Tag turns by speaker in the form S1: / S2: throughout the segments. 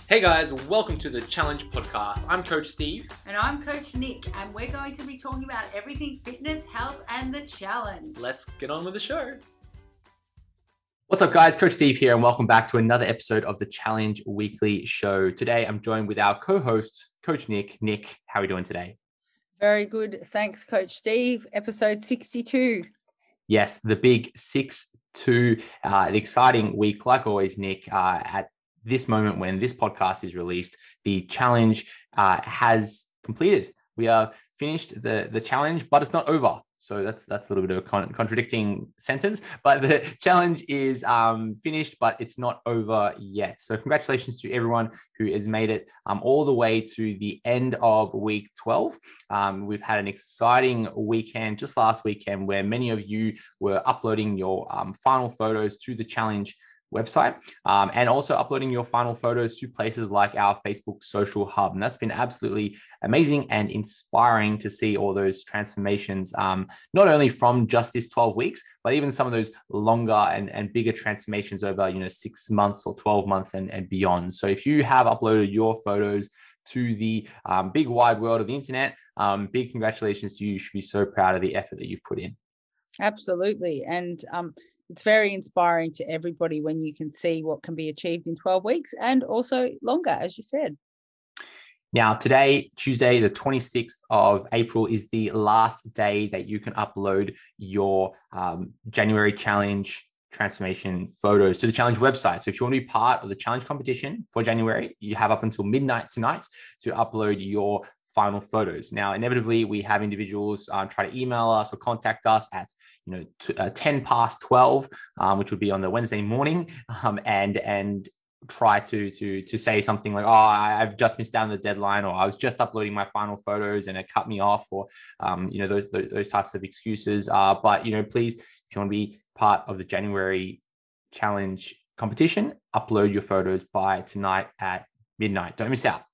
S1: Hey guys, welcome to the Challenge Podcast. I'm Coach Steve.
S2: And I'm Coach Nick, and we're going to be talking about everything fitness, health, and the challenge.
S1: Let's get on with the show.
S3: What's up, guys? Coach Steve here, and welcome back to another episode of the Challenge Weekly Show. Today, I'm joined with our co-host, Coach Nick. Nick, how are we doing today?
S2: Very good. Thanks, Coach Steve. Episode 62.
S3: Yes, the big 6-2, an exciting week. Like always, Nick, at this moment when this podcast is released, the challenge has completed. We are finished the challenge, but it's not over. So that's a little bit of a contradicting sentence, but the challenge is finished, but it's not over yet. So congratulations to everyone who has made it all the way to the end of week 12. We've had an exciting weekend just last weekend where many of you were uploading your final photos to the challenge website and also uploading your final photos to places like our Facebook social hub. And that's been absolutely amazing and inspiring to see all those transformations, not only from just this 12 weeks, but even some of those longer and bigger transformations over, 6 months or 12 months and beyond. So if you have uploaded your photos to the big wide world of the internet, big congratulations to you. You should be so proud of the effort that you've put in.
S2: Absolutely. And it's very inspiring to everybody when you can see what can be achieved in 12 weeks and also longer, as you said.
S3: Now, today, Tuesday, the 26th of April, is the last day that you can upload your January challenge transformation photos to the challenge website. So if you want to be part of the challenge competition for January, you have up until midnight tonight to upload your final photos. Now, inevitably, we have individuals try to email us or contact us at 10 past 12, which would be on the Wednesday morning, and try to say something like, "Oh, I've just missed out on the deadline," or "I was just uploading my final photos and it cut me off," or those types of excuses. But please, if you want to be part of the January challenge competition, upload your photos by tonight at midnight. Don't miss out.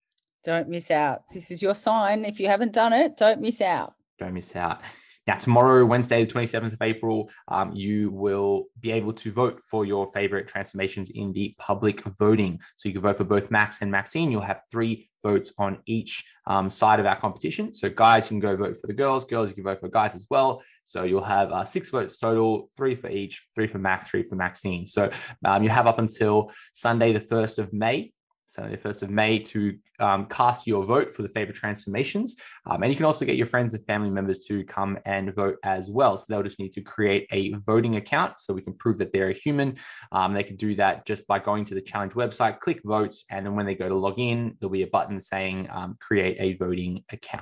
S2: Don't miss out. This is your sign. If you haven't done it, don't miss out.
S3: Don't miss out. Now, tomorrow, Wednesday, the 27th of April, you will be able to vote for your favorite transformations in the public voting. So you can vote for both Max and Maxine. You'll have 3 votes on each side of our competition. So guys, you can go vote for the girls. Girls, you can vote for guys as well. So you'll have 6 votes total, 3 for each, 3 for Max, 3 for Maxine. So you have up until Sunday, the 1st of May. Sunday, the 1st of May, to cast your vote for the favorite transformations. And you can also get your friends and family members to come and vote as well. So they'll just need to create a voting account so we can prove that they're a human. They can do that just by going to the challenge website, click votes, and then when they go to log in, there'll be a button saying create a voting account.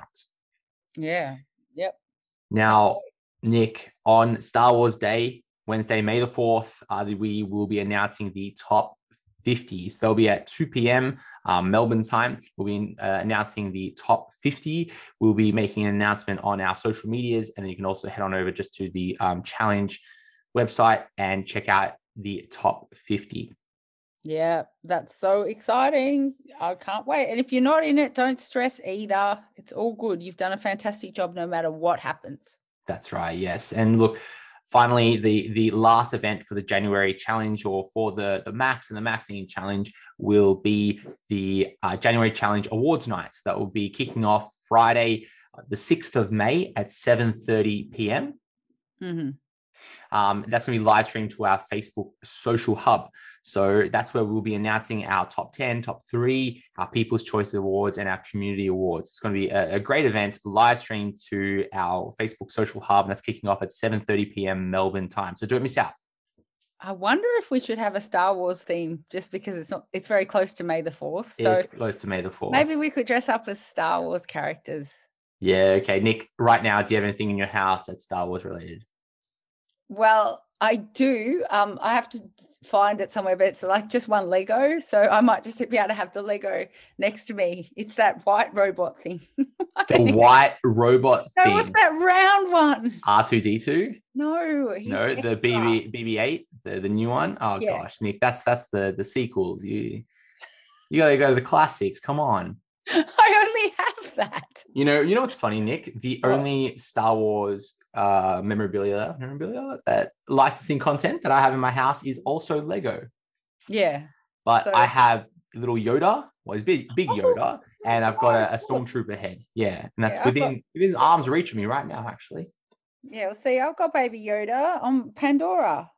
S2: Yeah. Yep.
S3: Now, Nick, on Star Wars Day, Wednesday, May the 4th, we will be announcing the top 50. So they'll be at 2 p.m. Melbourne time. We'll be announcing the top 50. We'll be making an announcement on our social medias, and then you can also head on over just to the challenge website and check out the top 50.
S2: Yeah, that's so exciting. I can't wait. And if you're not in it, don't stress either. It's all good. You've done a fantastic job no matter what happens.
S3: That's right. Yes. And look, finally, the last event for the January challenge, or for the Max and the Maxine challenge, will be the January challenge awards nights. That will be kicking off Friday, the 6th of May at 7:30 p.m.
S2: Mm-hmm.
S3: That's going to be live streamed to our Facebook social hub. So that's where we'll be announcing our top 10, top 3, our People's Choice Awards, and our Community Awards. It's going to be a great event, live streamed to our Facebook social hub, and that's kicking off at 7:30 p.m. Melbourne time. So don't miss out.
S2: I wonder if we should have a Star Wars theme, just because it's very close to May the 4th. So
S3: it's close to May the 4th.
S2: Maybe we could dress up as Star Wars characters.
S3: Yeah. Okay. Nick, right now, do you have anything in your house that's Star Wars related?
S2: Well, I do. I have to find it somewhere, but it's like just one Lego. So I might just be able to have the Lego next to me. It's that white robot thing.
S3: The white robot thing.
S2: No, what's that round one?
S3: R2D2?
S2: No.
S3: The BB-8, the new one. Oh yeah. Gosh, Nick, that's the sequels. You got to go to the classics. Come on.
S2: I only have that.
S3: You know what's funny, Nick? The only Star Wars memorabilia that licensing content that I have in my house is also Lego.
S2: Yeah.
S3: But I have little Yoda. Well, he's big Yoda, and I've got a stormtrooper head. Yeah, and that's within arm's reach of me right now, actually.
S2: Yeah, well, see, I've got Baby Yoda on Pandora.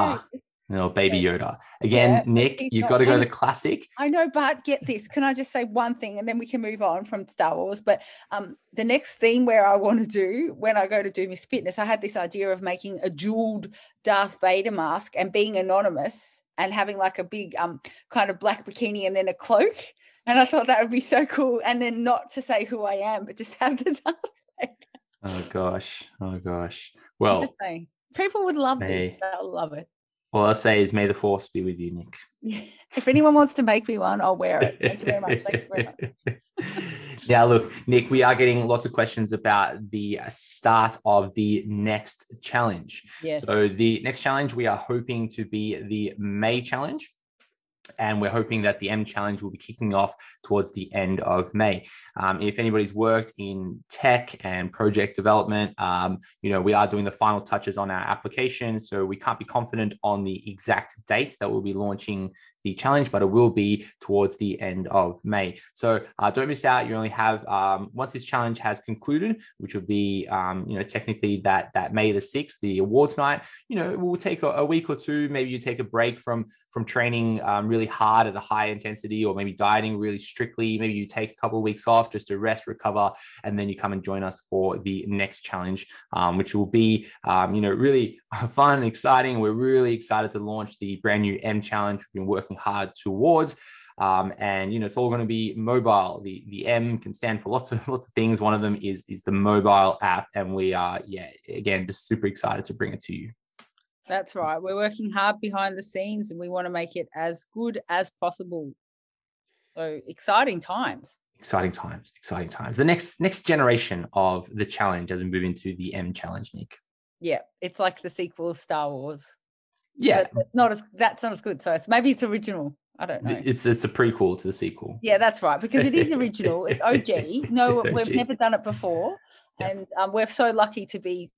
S3: No, Baby Yoda. Again, Nick, you've got to go the classic.
S2: I know, but get this. Can I just say one thing and then we can move on from Star Wars? But the next theme where I want to do when I go to do Miss Fitness, I had this idea of making a jeweled Darth Vader mask and being anonymous and having like a big kind of black bikini and then a cloak. And I thought that would be so cool. And then not to say who I am, but just have the Darth Vader.
S3: Oh, gosh. Well,
S2: I'm just saying, people would love this. They'll love it.
S3: All I'll say is may the force be with you, Nick.
S2: If anyone wants to make me one, I'll wear it. Thank you very much. Thank you very much.
S3: Now, look, Nick, we are getting lots of questions about the start of the next challenge.
S2: Yes.
S3: So the next challenge, we are hoping to be the May challenge. And we're hoping that the M challenge will be kicking off towards the end of May. If anybody's worked in tech and project development, we are doing the final touches on our application. So we can't be confident on the exact date that we'll be launching the challenge, but it will be towards the end of May. So don't miss out. You only have, once this challenge has concluded, which will be, technically that May the 6th, the awards night, it will take a week or two. Maybe you take a break from training really hard at a high intensity, or maybe dieting really strictly. Maybe you take a couple of weeks off just to rest, recover, and then you come and join us for the next challenge, which will be, really fun and exciting. We're really excited to launch the brand new M challenge we've been working hard towards. It's all going to be mobile. The M can stand for lots of things. One of them is the mobile app, and we are, again, just super excited to bring it to you.
S2: That's right. We're working hard behind the scenes and we want to make it as good as possible. So exciting times.
S3: Exciting times. The next generation of the challenge as we move into the M challenge, Nick.
S2: Yeah, it's like the sequel of Star Wars.
S3: Yeah.
S2: That's not as good. So maybe it's original. I don't know.
S3: It's a prequel to the sequel.
S2: Yeah, that's right. Because it is original. It's OG. No, it's OG. We've never done it before. Yeah. And we're so lucky to be,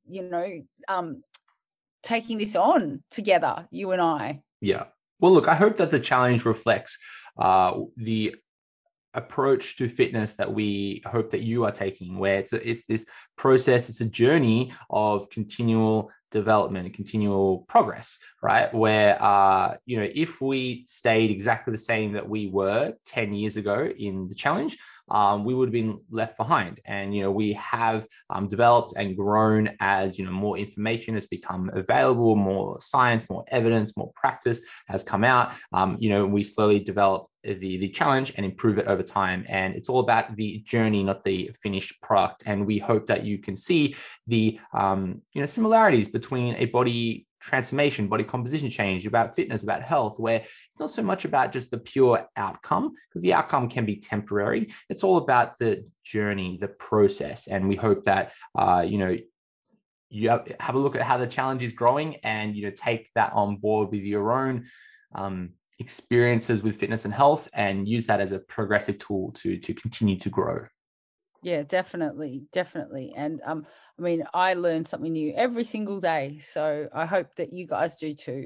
S2: taking this on together, you and I.
S3: Yeah. Well, look, I hope that the challenge reflects the approach to fitness that we hope that you are taking, where it's this process, it's a journey of continual development and continual progress, right? Where, if we stayed exactly the same that we were 10 years ago in the challenge, we would have been left behind. And, we have developed and grown as, more information has become available, more science, more evidence, more practice has come out. We slowly develop the challenge and improve it over time. And it's all about the journey, not the finished product. And we hope that you can see the, similarities between a body transformation, body composition change, about fitness, about health, where it's not so much about just the pure outcome, because the outcome can be temporary. It's all about the journey, the process. And we hope that, you have a look at how the challenge is growing and, take that on board with your own experiences with fitness and health and use that as a progressive tool to continue to grow.
S2: Yeah, definitely. And I learn something new every single day. So I hope that you guys do too.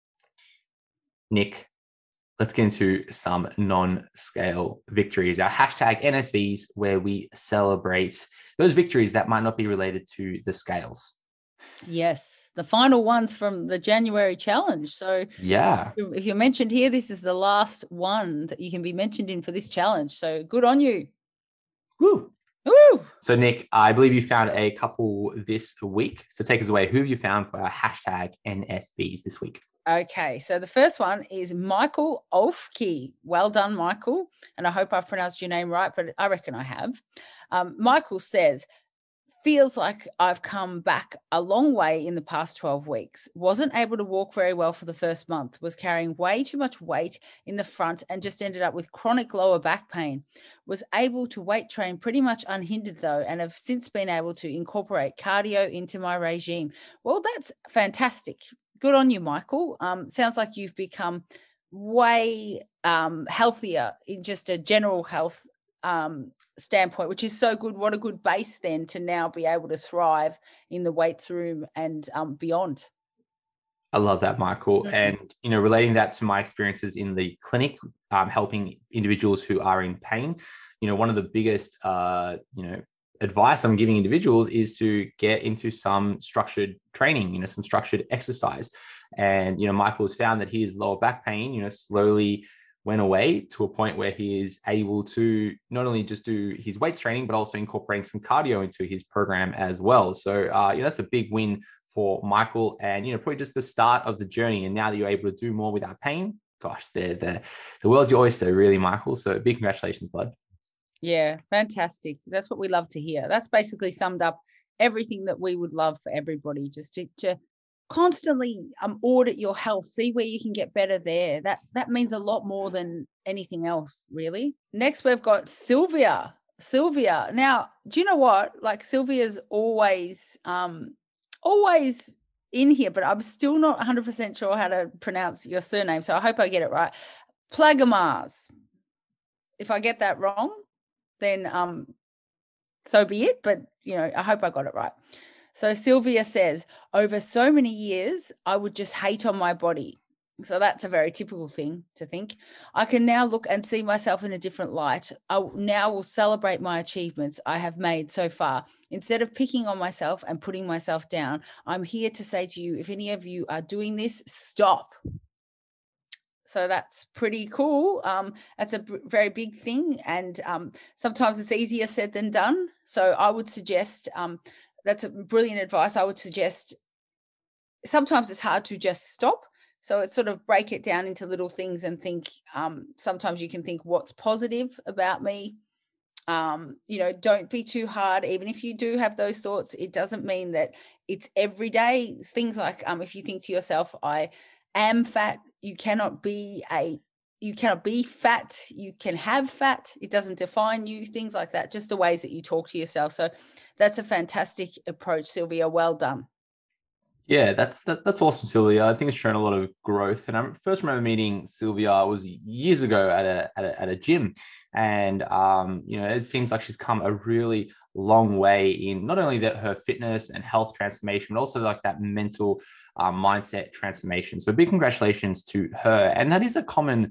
S3: Nick, let's get into some non-scale victories. Our hashtag NSVs, where we celebrate those victories that might not be related to the scales.
S2: Yes, the final ones from the January challenge. So
S3: yeah,
S2: if you're mentioned here, this is the last one that you can be mentioned in for this challenge. So good on you.
S3: Woo.
S2: Woo.
S3: So Nick, I believe you found a couple this week. So take us away. Who have you found for our hashtag NSVs this week?
S2: Okay, so the first one is Michael Olfke. Well done, Michael. And I hope I've pronounced your name right, but I reckon I have. Michael says, feels like I've come back a long way in the past 12 weeks. Wasn't able to walk very well for the first month. Was carrying way too much weight in the front and just ended up with chronic lower back pain. Was able to weight train pretty much unhindered though, and have since been able to incorporate cardio into my regime. Well, that's fantastic. Good on you, Michael. Sounds like you've become way healthier in just a general health standpoint, which is so good. What a good base then to now be able to thrive in the weights room and beyond.
S3: I love that, Michael.
S2: Mhm.
S3: And, relating that to my experiences in the clinic, helping individuals who are in pain, one of the biggest, advice I'm giving individuals is to get into some structured training, some structured exercise. And, Michael has found that his lower back pain, slowly went away to a point where he is able to not only just do his weights training, but also incorporating some cardio into his program as well. So, that's a big win for Michael, and probably just the start of the journey. And now that you're able to do more without pain, gosh, the world's your oyster, really, Michael. So big congratulations, bud.
S2: Yeah, fantastic. That's what we love to hear. That's basically summed up everything that we would love for everybody, just to constantly audit your health, see where you can get better there. That means a lot more than anything else, really. Next, we've got Sylvia. Sylvia. Now, do you know what? Like, Sylvia's always in here, but I'm still not 100% sure how to pronounce your surname, so I hope I get it right. Plagamars. If I get that wrong, then so be it, but I hope I got it right. So Sylvia says, over so many years, I would just hate on my body. So that's a very typical thing to think. I can now look and see myself in a different light. I now will celebrate my achievements I have made so far. Instead of picking on myself and putting myself down, I'm here to say to you, if any of you are doing this, stop. So that's pretty cool. That's a very big thing. And sometimes it's easier said than done. So I would suggest, that's a brilliant advice. I would suggest sometimes it's hard to just stop. So it's sort of break it down into little things and think, sometimes you can think what's positive about me. Don't be too hard. Even if you do have those thoughts, it doesn't mean that it's every day. Things like, if you think to yourself, I am fat, you cannot be fat, you can have fat. It doesn't define you, things like that, just the ways that you talk to yourself. So that's a fantastic approach, Sylvia. Well done.
S3: Yeah, that's awesome, Sylvia. I think it's shown a lot of growth. And I first remember meeting Sylvia was years ago at a gym, and it seems like she's come a really long way in not only her fitness and health transformation, but also like that mental mindset transformation. So big congratulations to her. And that is a common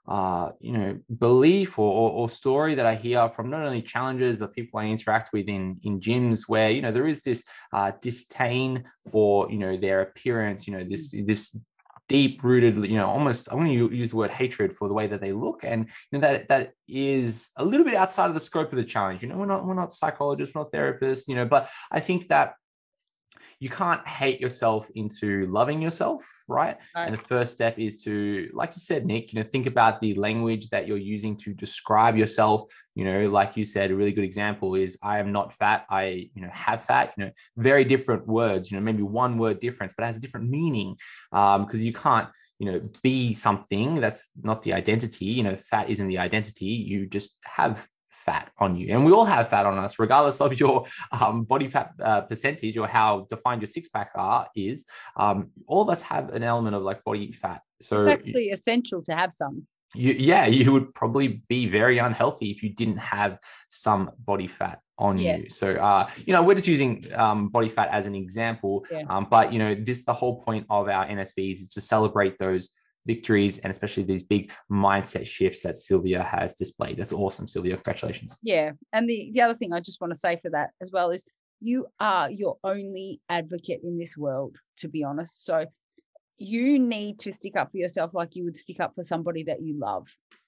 S3: belief or story that I hear from not only challengers, but people I interact with in gyms where, there is this disdain for, their appearance, this deep rooted, almost, I want to use the word hatred for the way that they look. And that is a little bit outside of the scope of the challenge. We're not psychologists, we're not therapists, but I think that you can't hate yourself into loving yourself, right? And the first step is to, like you said, Nick, think about the language that you're using to describe yourself. Like you said, a really good example is I am not fat. I, have fat, very different words, maybe one word difference, but it has a different meaning because you can't, be something that's not the identity. Fat isn't the identity. You just have fat on you, and we all have fat on us regardless of your body fat percentage or how defined your six-pack is. All of us have an element of like body fat, so
S2: it's actually essential to have some.
S3: You would probably be very unhealthy if you didn't have some body fat on you. So we're just using body fat as an example, but the whole point of our NSVs is to celebrate those victories, and especially these big mindset shifts that Sylvia has displayed. That's awesome, Sylvia. Congratulations.
S2: Yeah. And the other thing I just want to say for that as well is you are your only advocate in this world, to be honest. So you need to stick up for yourself like you would stick up for somebody that you love.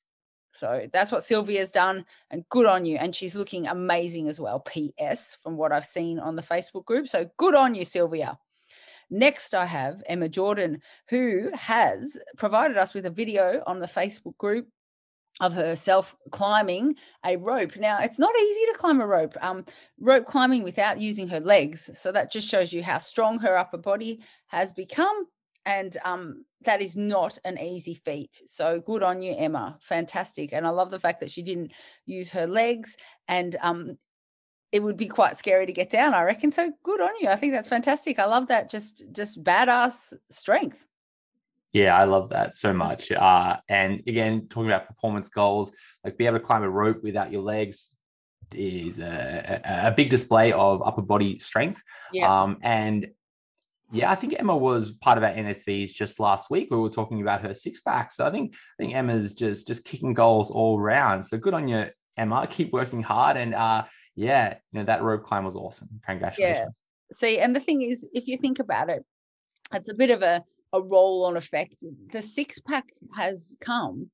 S2: So that's what Sylvia's done, and good on you. And she's looking amazing as well, PS, from what I've seen on the Facebook group. So good on you, Sylvia. Next, I have Emma Jordan, who has provided us with a video on the Facebook group of herself climbing a rope. Now, it's not easy to climb a rope climbing without using her legs. So that just shows you how strong her upper body has become. And that is not an easy feat. So good on you, Emma. Fantastic. And I love the fact that she didn't use her legs, and it would be quite scary to get down, I reckon. So good on you. I think that's fantastic. I love that. Just badass strength.
S3: Yeah, I love that so much. And again, talking about performance goals, like being able to climb a rope without your legs is a big display of upper body strength.
S2: Yeah.
S3: And Yeah, I think Emma was part of our NSVs just last week. We were talking about her six pack. So I think Emma's just kicking goals all round. So good on you, Emma. Keep working hard. And yeah, that rope climb was awesome.
S2: Yeah.
S3: Congratulations.
S2: See, and the thing is, if you think about it, it's a bit of a roll-on effect. The six-pack has come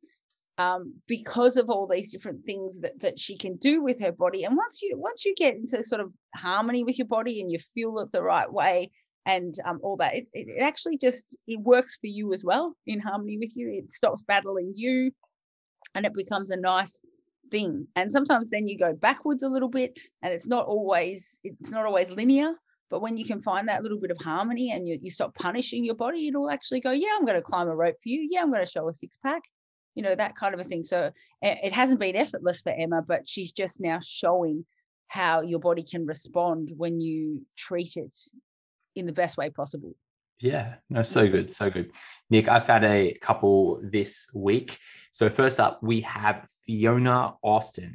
S2: because of all these different things that she can do with her body. And once you get into sort of harmony with your body and you feel it the right way and all that, it actually it works for you as well, in harmony with you. It stops battling you and it becomes a nice thing. And sometimes then you go backwards a little bit and it's not always linear. But when you can find that little bit of harmony and you stop punishing your body, it'll actually go, yeah, I'm going to climb a rope for you. Yeah, I'm going to show a six pack, that kind of a thing. So it hasn't been effortless for Emma, but she's just now showing how your body can respond when you treat it in the best way possible.
S3: Yeah, no, so good, so good. Nick, I've had a couple this week. So first up, we have Fiona Austin,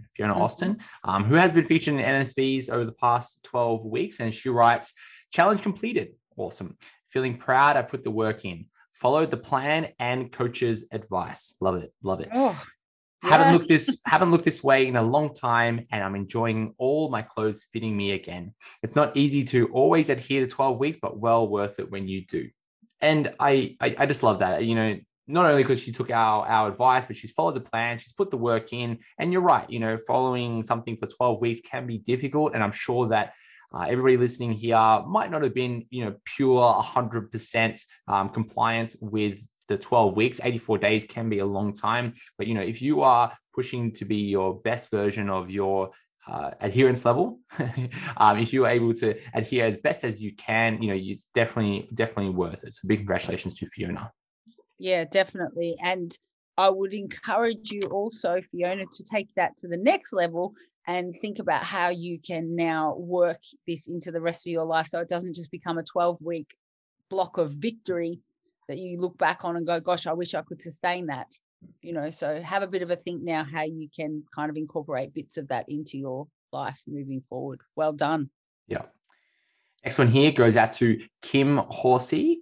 S3: who has been featured in NSVs over the past 12 weeks. And she writes, challenge completed. Awesome. Feeling proud. I put the work in, followed the plan and coach's advice. Love it. Love it.
S2: Oh,
S3: haven't looked this way in a long time, and I'm enjoying all my clothes fitting me again. It's not easy to always adhere to 12 weeks, but well worth it when you do. And I just love that. Not only because she took our advice, but she's followed the plan, she's put the work in. And you're right, following something for 12 weeks can be difficult. And I'm sure that everybody listening here might not have been, pure 100% compliance with the 12 weeks. 84 days can be a long time. But, if you are pushing to be your best version of your adherence level, if you are able to adhere as best as you can, it's definitely worth it. So big congratulations to Fiona.
S2: Yeah, definitely. And I would encourage you also, Fiona, to take that to the next level and think about how you can now work this into the rest of your life, so it doesn't just become a 12-week block of victory that you look back on and go, gosh, I wish I could sustain that. So have a bit of a think now how you can kind of incorporate bits of that into your life moving forward. Well done.
S3: Yeah. Next one here goes out to Kim Horsey.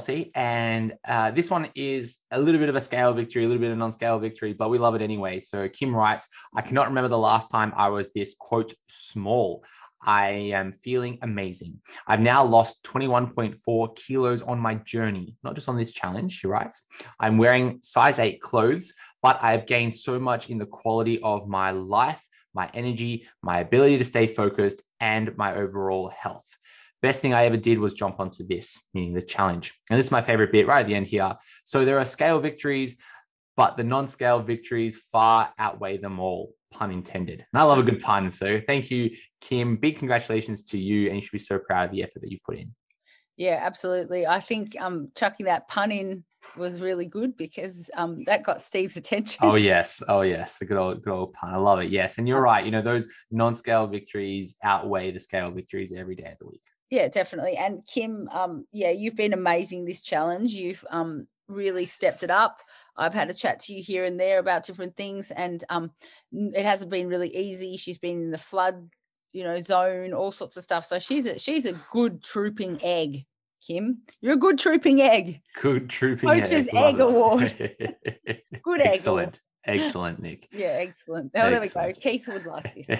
S3: And this one is a little bit of a scale victory, a little bit of non-scale victory, but we love it anyway. So Kim writes, I cannot remember the last time I was this, quote, small. I am feeling amazing. I've now lost 21.4 kilos on my journey, not just on this challenge, she writes. I'm wearing size 8 clothes, but I've gained so much in the quality of my life, my energy, my ability to stay focused, and my overall health. Best thing I ever did was jump onto this, meaning the challenge. And this is my favorite bit right at the end here. So there are scale victories, but the non-scale victories far outweigh them all, pun intended. And I love a good pun. So thank you, Kim. Big congratulations to you. And you should be so proud of the effort that you've put in.
S2: Yeah, absolutely. I think chucking that pun in was really good because that got Steve's attention.
S3: Oh yes. A good old pun. I love it. Yes. And you're right. Those non-scale victories outweigh the scale victories every day of the week.
S2: Yeah, definitely. And Kim, you've been amazing this challenge. You've really stepped it up. I've had a chat to you here and there about different things, and it hasn't been really easy. She's been in the flood, zone, all sorts of stuff. So she's a good trooping egg, Kim. You're a good trooping egg.
S3: Good trooping
S2: Coach's egg award. Good egg.
S3: Excellent. Excellent, Nick.
S2: Yeah, excellent. Oh, there we go. Keith would like this.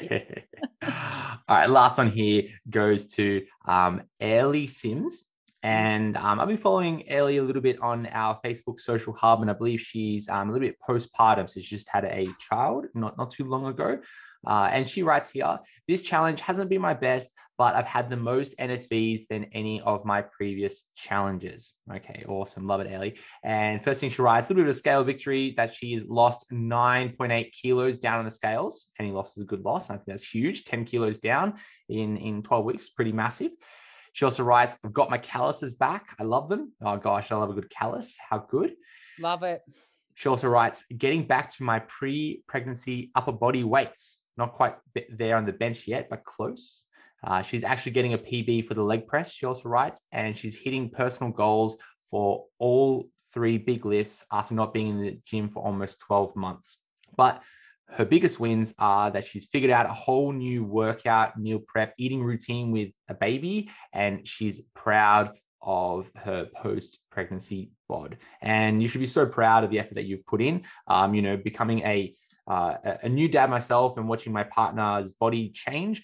S3: All right, last one here goes to Ellie Sims. And I've been following Ellie a little bit on our Facebook social hub, and I believe she's a little bit postpartum. So she just had a child not too long ago. And she writes here, this challenge hasn't been my best, but I've had the most NSVs than any of my previous challenges. Okay, awesome. Love it, Ellie. And first thing she writes, a little bit of a scale victory that she's lost 9.8 kilos down on the scales. Any loss is a good loss. And I think that's huge. 10 kilos down in 12 weeks, pretty massive. She also writes, I've got my calluses back. I love them. Oh gosh, I love a good callus. How good.
S2: Love it.
S3: She also writes, getting back to my pre-pregnancy upper body weights. Not quite there on the bench yet, but close. She's actually getting a PB for the leg press, she also writes, and she's hitting personal goals for all 3 big lifts after not being in the gym for almost 12 months. But her biggest wins are that she's figured out a whole new workout, meal prep, eating routine with a baby, and she's proud of her post-pregnancy bod. And you should be so proud of the effort that you've put in. Becoming a new dad myself and watching my partner's body change.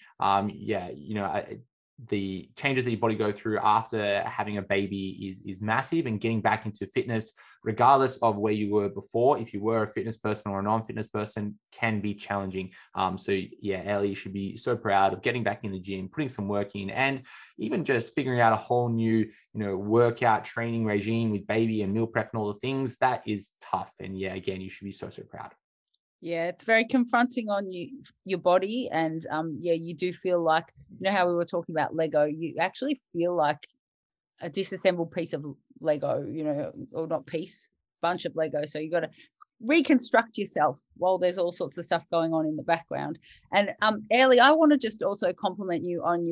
S3: The changes that your body go through after having a baby is massive, and getting back into fitness, regardless of where you were before, if you were a fitness person or a non-fitness person, can be challenging. Ellie, you should be so proud of getting back in the gym, putting some work in, and even just figuring out a whole new, workout training regime with baby and meal prep and all the things. That is tough. And again, you should be so proud.
S2: Yeah, it's very confronting on your body. And you do feel like, how we were talking about Lego, you actually feel like a disassembled piece of Lego, or not piece, bunch of Lego. So you got to reconstruct yourself while there's all sorts of stuff going on in the background. And Ellie, I want to just also compliment you on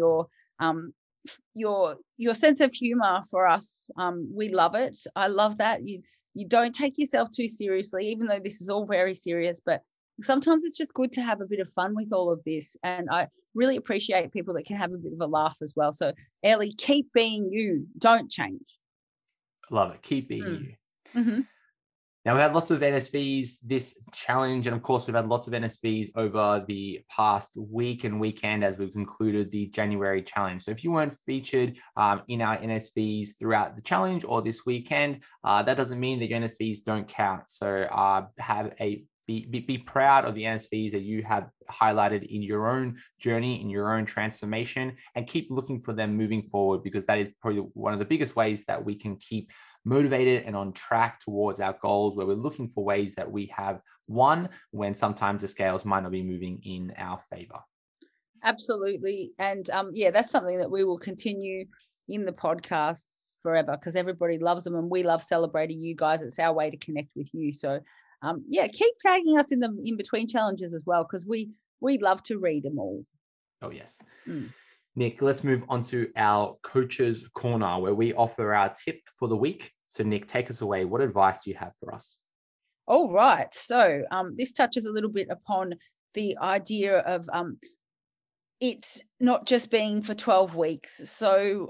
S2: your sense of humor for us. We love it. I love that. You don't take yourself too seriously, even though this is all very serious, but sometimes it's just good to have a bit of fun with all of this. And I really appreciate people that can have a bit of a laugh as well. So Ellie, keep being you. Don't change.
S3: Love it. Keep being you.
S2: Mm-hmm.
S3: Now, we've had lots of NSVs this challenge, and of course, we've had lots of NSVs over the past week and weekend as we've concluded the January challenge. So if you weren't featured in our NSVs throughout the challenge or this weekend, that doesn't mean that your NSVs don't count. So be proud of the NSVs that you have highlighted in your own journey, in your own transformation, and keep looking for them moving forward, because that is probably one of the biggest ways that we can keep motivated and on track towards our goals, where we're looking for ways that we have won when sometimes the scales might not be moving in our favor.
S2: Absolutely. And that's something that we will continue in the podcasts forever, because everybody loves them and we love celebrating you guys. It's our way to connect with you. So keep tagging us in the in between challenges as well, because we love to read them all.
S3: Oh yes. Nick, let's move on to our Coach's Corner, where we offer our tip for the week. So Nick, take us away. What advice do you have for us?
S2: All right. So this touches a little bit upon the idea of it's not just being for 12 weeks. So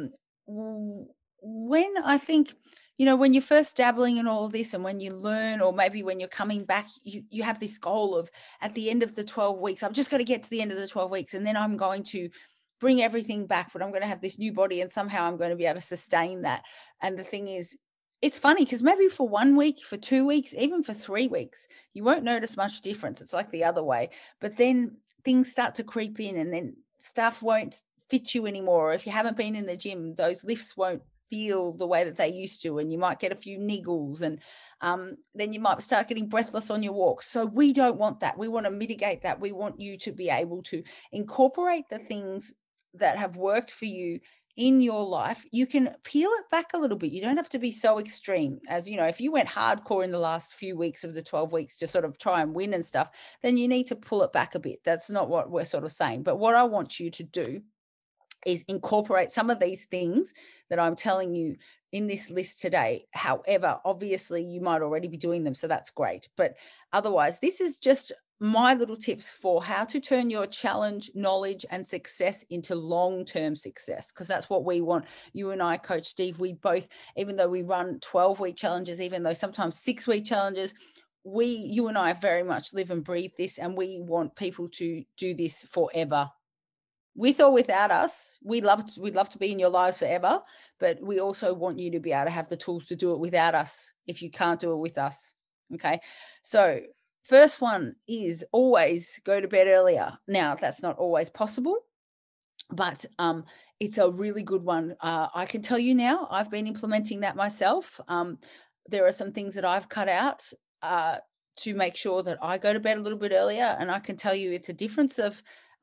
S2: when I think, when you're first dabbling in all of this, and when you learn, or maybe when you're coming back, you have this goal of, at the end of the 12 weeks, I'm just going to get to the end of the 12 weeks, and then I'm going to bring everything back, but I'm going to have this new body, and somehow I'm going to be able to sustain that. And the thing is, it's funny because maybe for 1 week, for 2 weeks, even for 3 weeks, you won't notice much difference. It's like the other way. But then things start to creep in, and then stuff won't fit you anymore. Or if you haven't been in the gym, those lifts won't feel the way that they used to, and you might get a few niggles, and then you might start getting breathless on your walks. So we don't want that. We want to mitigate that. We want you to be able to incorporate the things that have worked for you in your life. You can peel it back a little bit. You don't have to be so extreme. As if you went hardcore in the last few weeks of the 12 weeks to sort of try and win and stuff, then you need to pull it back a bit. That's not what we're sort of saying. But what I want you to do is incorporate some of these things that I'm telling you in this list today. However, obviously you might already be doing them, so that's great. But otherwise, this is just my little tips for how to turn your challenge, knowledge, and success into long-term success, because that's what we want. You and I, Coach Steve, we both, even though we run 12-week challenges, even though sometimes 6-week challenges, you and I very much live and breathe this, and we want people to do this forever. With or without us, we'd love to be in your lives forever, but we also want you to be able to have the tools to do it without us if you can't do it with us. Okay. So first one is always go to bed earlier. Now, that's not always possible, but it's a really good one. I can tell you now, I've been implementing that myself. There are some things that I've cut out to make sure that I go to bed a little bit earlier, and I can tell you it's a difference of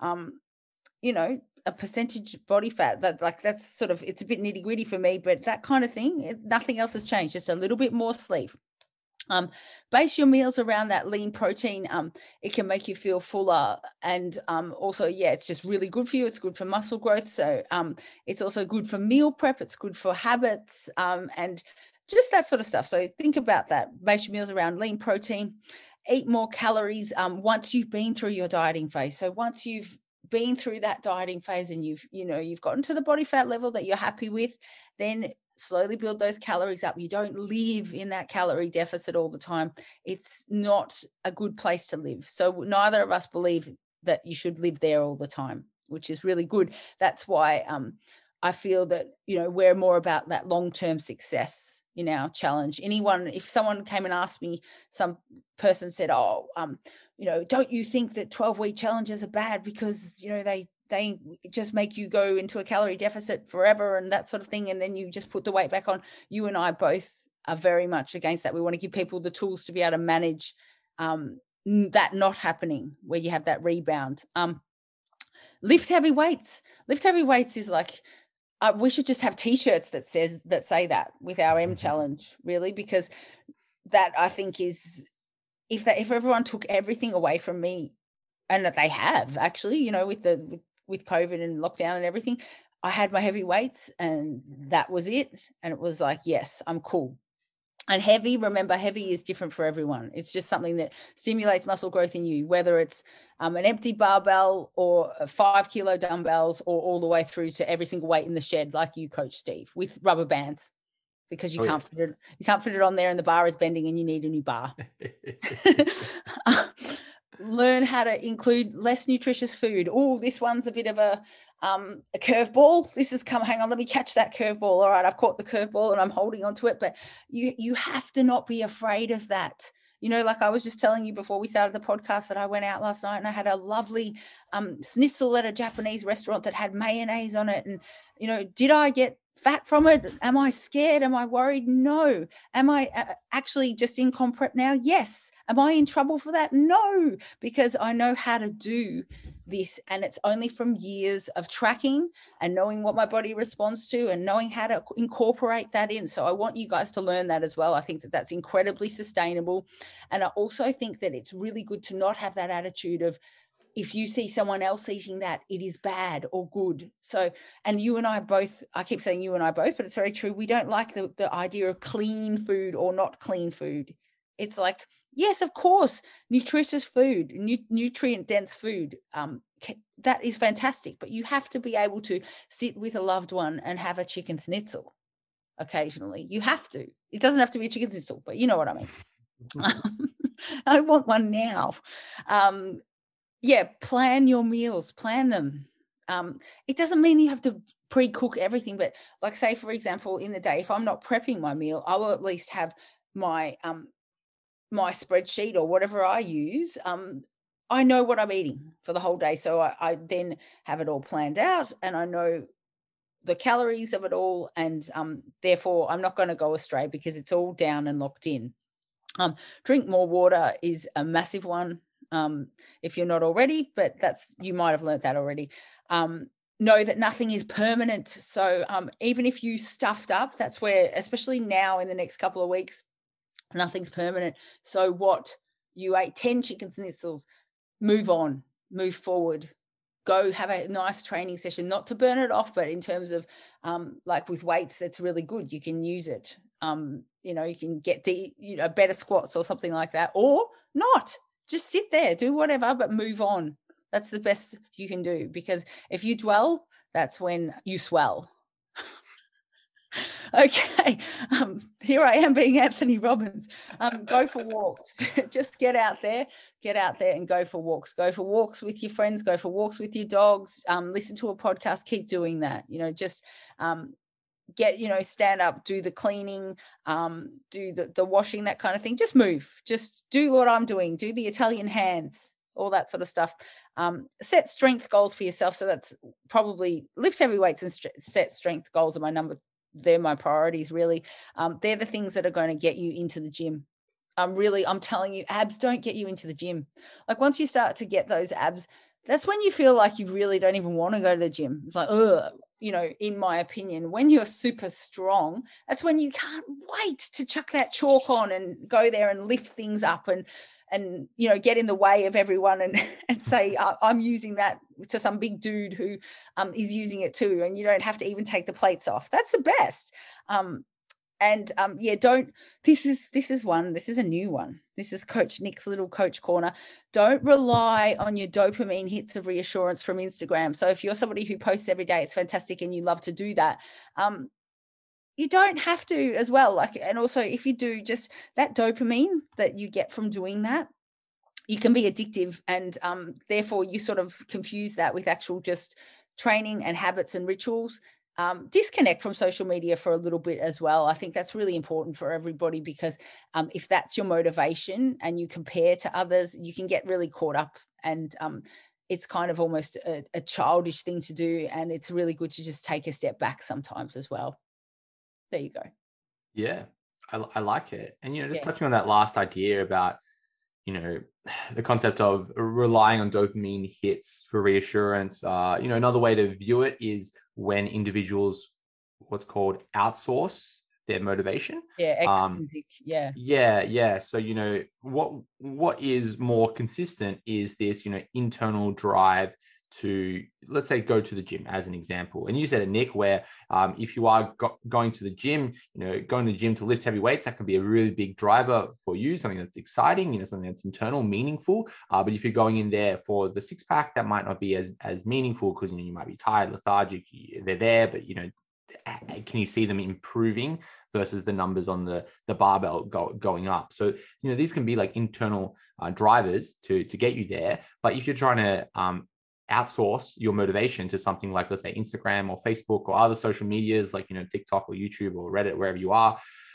S2: a percentage body fat. That's sort of, it's a bit nitty gritty for me, but that kind of thing, nothing else has changed, just a little bit more sleep. Base your meals around that lean protein. It can make you feel fuller, and also, it's just really good for you. It's good for muscle growth. So it's also good for meal prep. It's good for habits, and just that sort of stuff. So think about that. Base your meals around lean protein. Eat more calories once you've been through your dieting phase. So once you've been through that dieting phase and you've gotten to the body fat level that you're happy with, then slowly build those calories up. You don't live in that calorie deficit all the time. It's not a good place to live. So neither of us believe that you should live there all the time, which is really good. That's why I feel that, we're more about that long-term success in our challenge. If someone came and asked me, some person said, don't you think that 12-week challenges are bad because, they just make you go into a calorie deficit forever and that sort of thing, and then you just put the weight back on? You and I both are very much against that. We want to give people the tools to be able to manage that not happening, where you have that rebound. Lift heavy weights. Lift heavy weights is like, we should just have t-shirts that say that with our M challenge, really, because that, I think, is, if everyone took everything away from me, and that they have actually, with COVID and lockdown and everything, I had my heavy weights and that was it. And it was like, yes, I'm cool. And remember, heavy is different for everyone. It's just something that stimulates muscle growth in you, whether it's an empty barbell or 5 kilo dumbbells, or all the way through to every single weight in the shed, like you, Coach Steve, with rubber bands, because you can't fit it on there and the bar is bending and you need a new bar. Learn how to include less nutritious food. Oh, this one's a bit of a curveball. Hang on, let me catch that curveball. All right, I've caught the curveball and I'm holding on to it. But you have to not be afraid of that. Like I was just telling you before we started the podcast, that I went out last night and I had a lovely schnitzel at a Japanese restaurant that had mayonnaise on it. And, did I get fat from it? Am I scared? Am I worried? No. Am I actually just in comp prep now? Yes. Am I in trouble for that? No, because I know how to do this, and it's only from years of tracking and knowing what my body responds to and knowing how to incorporate that in. So I want you guys to learn that as well. I think that that's incredibly sustainable. And I also think that it's really good to not have that attitude of, if you see someone else eating that, it is bad or good. So, and you and I both, I keep saying you and I both, but it's very true. We don't like the idea of clean food or not clean food. It's like, yes, of course, nutritious food, nutrient dense food, that is fantastic. But you have to be able to sit with a loved one and have a chicken schnitzel occasionally. You have to. It doesn't have to be a chicken schnitzel, but you know what I mean. I want one now. Plan your meals, plan them. It doesn't mean you have to pre-cook everything, but like, say, for example, in the day, if I'm not prepping my meal, I will at least have my my spreadsheet or whatever I use. I know what I'm eating for the whole day. So I then have it all planned out and I know the calories of it all. And therefore, I'm not going to go astray because it's all down and locked in. Drink more water is a massive one. If you're not already, but you might have learned that already. Know that nothing is permanent. So even if you stuffed up, that's where, especially now in the next couple of weeks, nothing's permanent. So what? You ate 10 chicken schnitzels, move on, move forward, go have a nice training session, not to burn it off, but in terms of like with weights, it's really good. You can use it. You can get better squats or something like that, or not. Just sit there, do whatever, but move on. That's the best you can do, because if you dwell, that's when you swell. Okay, here I am being Anthony Robbins. Go for walks. Just get out there and go for walks. Go for walks with your friends, go for walks with your dogs, listen to a podcast, keep doing that. Just stand up, do the cleaning, do the washing, that kind of thing. Just move, just do what I'm doing, do the Italian hands, all that sort of stuff. Set strength goals for yourself. So that's probably lift heavy weights and set strength goals are they're my priorities, really. They're the things that are going to get you into the gym. I'm telling you, abs don't get you into the gym. Like, once you start to get those abs, that's when you feel like you really don't even want to go to the gym. It's like, in my opinion, when you're super strong, that's when you can't wait to chuck that chalk on and go there and lift things up and get in the way of everyone and say, I'm using that to some big dude who is using it too. And you don't have to even take the plates off. That's the best. This is a new one. This is Coach Nick's little coach corner. Don't rely on your dopamine hits of reassurance from Instagram. So if you're somebody who posts every day, it's fantastic and you love to do that. you don't have to as well. Like, and also if you do, just that dopamine that you get from doing that, you can be addictive, and therefore you sort of confuse that with actual just training and habits and rituals. Disconnect from social media for a little bit as well. I think that's really important for everybody, because if that's your motivation and you compare to others, you can get really caught up, and it's kind of almost a childish thing to do. And it's really good to just take a step back sometimes as well. There you go.
S3: Yeah, I like it. And, just
S2: Yeah.
S3: touching on that last idea about, the concept of relying on dopamine hits for reassurance. Another way to view it is when individuals, what's called, outsource their motivation.
S2: Yeah, extrinsic. Yeah.
S3: Yeah. So, what is more consistent is this, internal drive to, let's say, go to the gym as an example. And you said it, Nick, where if you are going to the gym, going to the gym to lift heavy weights, that can be a really big driver for you, something that's exciting, something that's internal, meaningful. But if you're going in there for the six pack, that might not be as meaningful, because, you might be tired, lethargic, they're there, but, can you see them improving versus the numbers on the barbell going up? So, these can be like internal drivers to get you there. But if you're trying to outsource your motivation to something like, let's say, Instagram or Facebook or other social medias like, TikTok or YouTube or Reddit, wherever you are,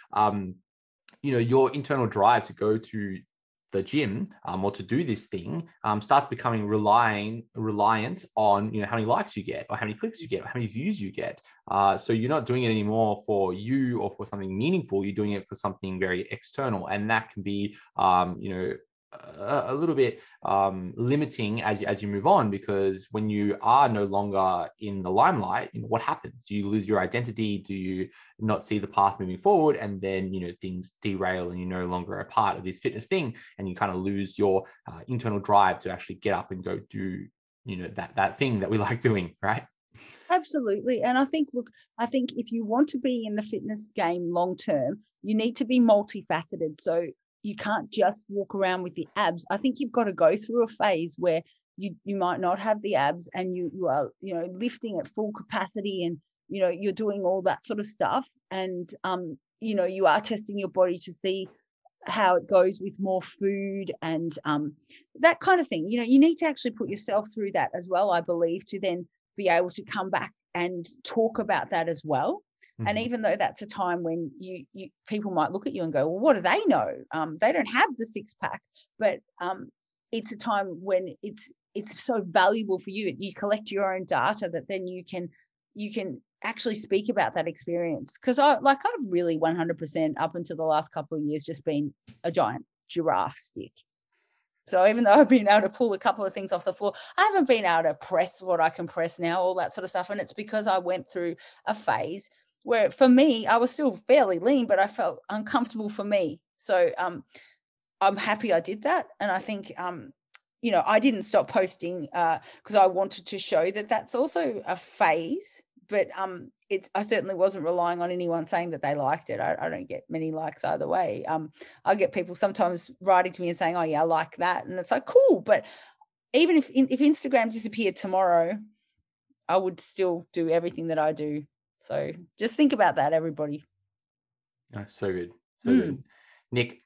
S3: your internal drive to go to the gym or to do this thing starts becoming reliant on, how many likes you get, or how many clicks you get, or how many views you get. So you're not doing it anymore for you or for something meaningful. You're doing it for something very external. And that can be, a little bit limiting as you move on, because when you are no longer in the limelight, what happens? Do you lose your identity? Do you not see the path moving forward? And then, things derail and you're no longer a part of this fitness thing, and you kind of lose your internal drive to actually get up and go do, that thing that we like doing, right?
S2: Absolutely. And I think if you want to be in the fitness game long term, you need to be multifaceted. So you can't just walk around with the abs. I think you've got to go through a phase where you might not have the abs, and you are, lifting at full capacity, and, you're doing all that sort of stuff. And, you are testing your body to see how it goes with more food and that kind of thing. You need to actually put yourself through that as well, I believe, to then be able to come back and talk about that as well. Mm-hmm. And even though that's a time when you people might look at you and go, well, what do they know? They don't have the six pack, but it's a time when it's so valuable for you. You collect your own data that then you can actually speak about that experience. Because I've really 100% up until the last couple of years just been a giant giraffe stick. So even though I've been able to pull a couple of things off the floor, I haven't been able to press what I can press now, all that sort of stuff. And it's because I went through a phase where, for me, I was still fairly lean, but I felt uncomfortable for me. So I'm happy I did that. And I think, I didn't stop posting because I wanted to show that that's also a phase. But I certainly wasn't relying on anyone saying that they liked it. I don't get many likes either way. I get people sometimes writing to me and saying, oh yeah, I like that. And it's like, cool. But even if Instagram disappeared tomorrow, I would still do everything that I do. So just think about that, everybody.
S3: That's so good. Good. Nick,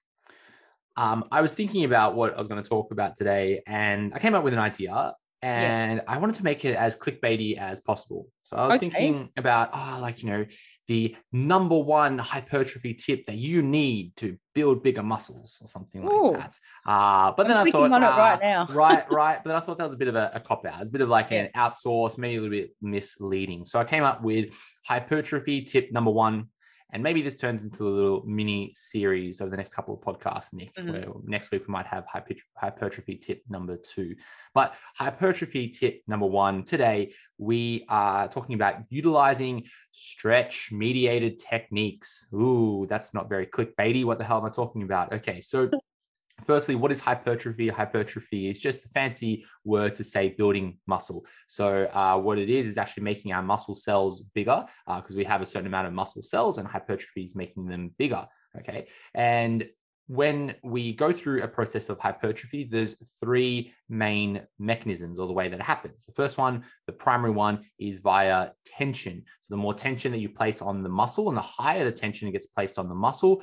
S3: I was thinking about what I was going to talk about today, and I came up with an idea. And I wanted to make it as clickbaity as possible. So I was thinking about, the number one hypertrophy tip that you need to build bigger muscles or something like that. But then I thought,
S2: on it right now.
S3: right. But then I thought that was a bit of a cop out. It's a bit of like an outsource, maybe a little bit misleading. So I came up with hypertrophy tip number one. And maybe this turns into a little mini series over the next couple of podcasts, Nick, where next week we might have hypertrophy tip number 2. But hypertrophy tip number 1, today we are talking about utilizing stretch mediated techniques. Ooh, that's not very clickbaity. What the hell am I talking about? Okay, so firstly, what is hypertrophy? Hypertrophy is just a fancy word to say building muscle. So what it is actually making our muscle cells bigger because we have a certain amount of muscle cells, and hypertrophy is making them bigger. Okay. And when we go through a process of hypertrophy, there's three main mechanisms or the way that it happens. The first one, the primary one, is via tension. So the more tension that you place on the muscle and the higher the tension that gets placed on the muscle,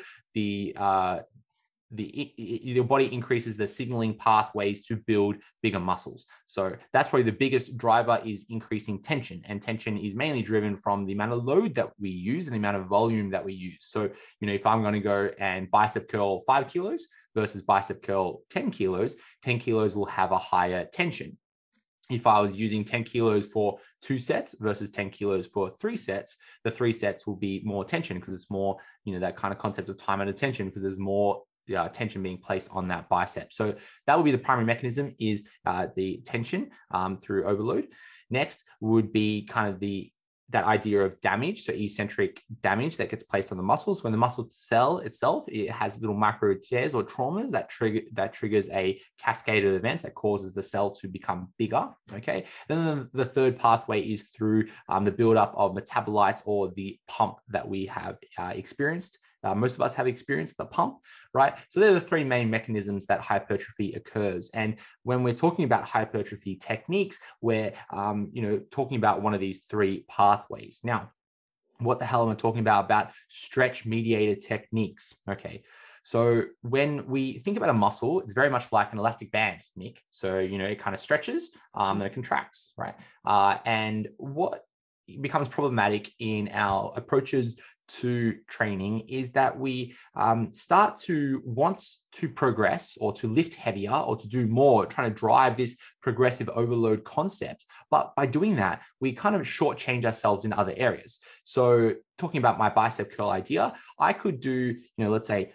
S3: your body increases the signaling pathways to build bigger muscles. So that's probably the biggest driver, is increasing tension. And tension is mainly driven from the amount of load that we use and the amount of volume that we use. So, if I'm going to go and bicep curl 5 kilos versus bicep curl 10 kilos, 10 kilos will have a higher tension. If I was using 10 kilos for 2 sets versus 10 kilos for 3 sets, the 3 sets will be more tension, because it's more, that kind of concept of time and attention, because there's more tension being placed on that bicep. So that would be the primary mechanism, is the tension through overload. Next would be kind of that idea of damage, so eccentric damage that gets placed on the muscles. When the muscle cell itself, it has little micro tears or traumas that triggers a cascade of events that causes the cell to become bigger. Okay. Then the third pathway is through the buildup of metabolites, or the pump that we have experienced. Most of us have experienced the pump, right? So they're the three main mechanisms that hypertrophy occurs. And when we're talking about hypertrophy techniques, we're, talking about one of these three pathways. Now, what the hell am I talking about stretch mediated techniques? Okay. So when we think about a muscle, it's very much like an elastic band, Nick. So, it kind of stretches and it contracts, right? And what becomes problematic in our approaches to training is that we start to want to progress, or to lift heavier, or to do more, trying to drive this progressive overload concept. But by doing that, we kind of shortchange ourselves in other areas. So talking about my bicep curl idea, I could do, let's say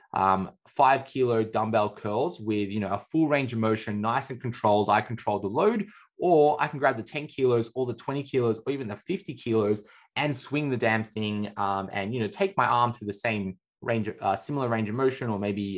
S3: 5 kilo dumbbell curls with, a full range of motion, nice and controlled. I control the load. Or I can grab the 10 kilos or the 20 kilos or even the 50 kilos and swing the damn thing, and, take my arm through the same range, similar range of motion, or maybe,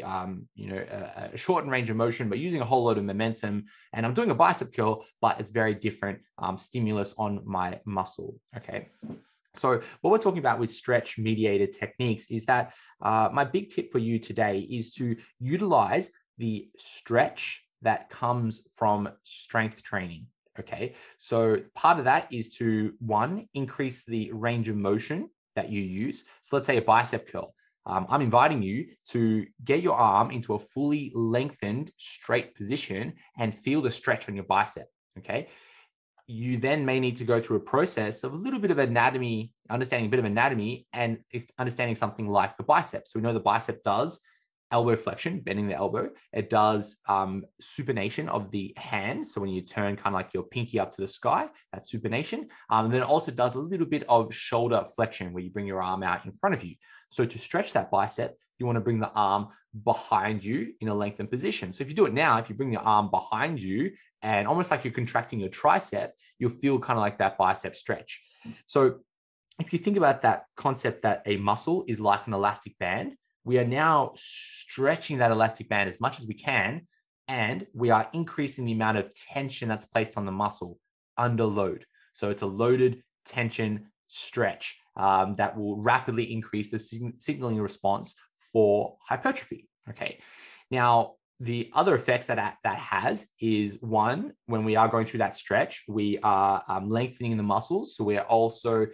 S3: a shortened range of motion, but using a whole load of momentum. And I'm doing a bicep curl, but it's very different stimulus on my muscle. Okay. So what we're talking about with stretch mediated techniques is that my big tip for you today is to utilize the stretch that comes from strength training. Okay, so part of that is to, one, increase the range of motion that you use. So let's say a bicep curl. I'm inviting you to get your arm into a fully lengthened, straight position and feel the stretch on your bicep. Okay, you then may need to go through a process of a little bit of anatomy, understanding a bit of anatomy, and understanding something like the bicep. So we know the bicep does elbow flexion, bending the elbow. It does supination of the hand. So when you turn kind of like your pinky up to the sky, that's supination. And then it also does a little bit of shoulder flexion, where you bring your arm out in front of you. So to stretch that bicep, you want to bring the arm behind you in a lengthened position. So if you do it now, if you bring your arm behind you and almost like you're contracting your tricep, you'll feel kind of like that bicep stretch. So if you think about that concept that a muscle is like an elastic band, we are now stretching that elastic band as much as we can, and we are increasing the amount of tension that's placed on the muscle under load. So it's a loaded tension stretch that will rapidly increase the signaling response for hypertrophy. Okay. Now, the other effects that has is, one, when we are going through that stretch, we are lengthening the muscles. So we're also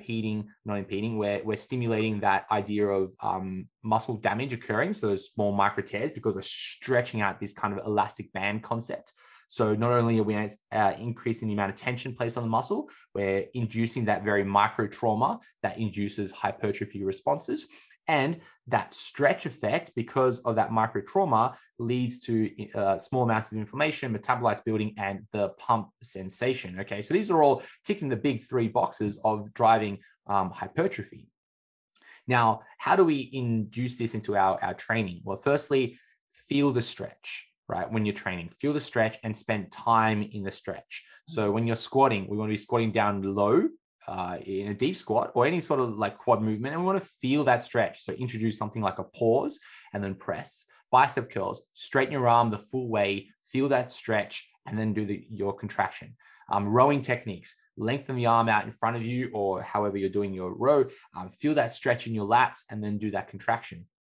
S3: we're stimulating that idea of muscle damage occurring. So those small micro tears, because we're stretching out this kind of elastic band concept. So not only are we increasing the amount of tension placed on the muscle, we're inducing that very micro trauma that induces hypertrophy responses. And that stretch effect, because of that micro trauma, leads to small amounts of inflammation, metabolites building, and the pump sensation. Okay, so these are all ticking the big three boxes of driving hypertrophy. Now, how do we induce this into our training? Well, firstly, feel the stretch, right? When you're training, feel the stretch and spend time in the stretch. So when you're squatting, we want to be squatting down low, in a deep squat or any sort of like quad movement, and we want to feel that stretch. So introduce something like a pause and then press. Bicep curls, straighten your arm the full way, feel that stretch, and then do your contraction. Rowing techniques, lengthen the arm out in front of you, or however you're doing your row, feel that stretch in your lats, and then do that contraction.